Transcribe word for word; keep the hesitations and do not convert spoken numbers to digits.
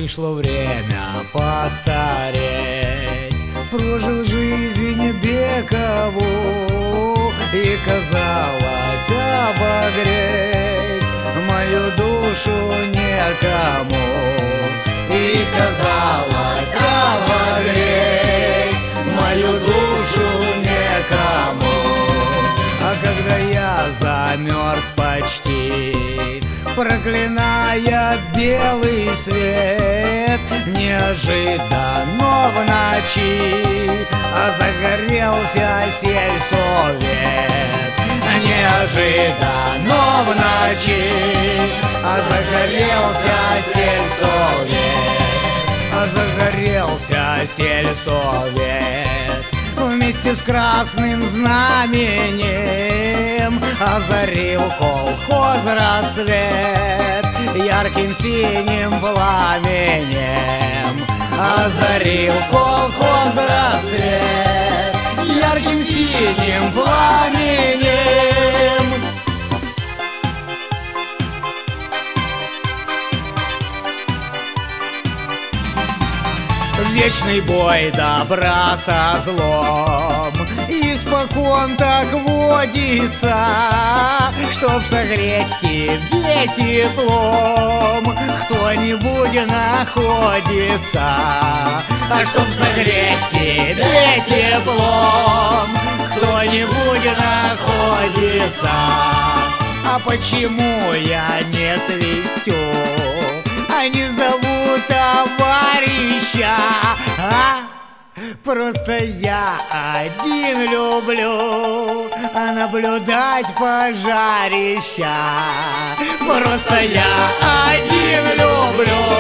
Пришло время постареть, прожил жизнь вековую, и казалось обогреть мою душу некому, и казалось обогреть мою душу некому. А когда я замерз почти, проклиная белый свет, неожиданно в ночи а загорелся сельсовет. Неожиданно в ночи а загорелся сельсовет, а загорелся сельсовет. Вместе с красным знаменем озарил колхоз рассвет, ярким синим пламенем озарил колхоз рассвет, ярким синим пламенем. Вечный бой добра со злом испокон так водится, чтоб согреть тебе теплом кто-нибудь находится, а чтоб согреть тебе теплом кто-нибудь находится. А почему я не свистю, а не зову товарища? А? Просто я один люблю наблюдать пожарища. Просто я один люблю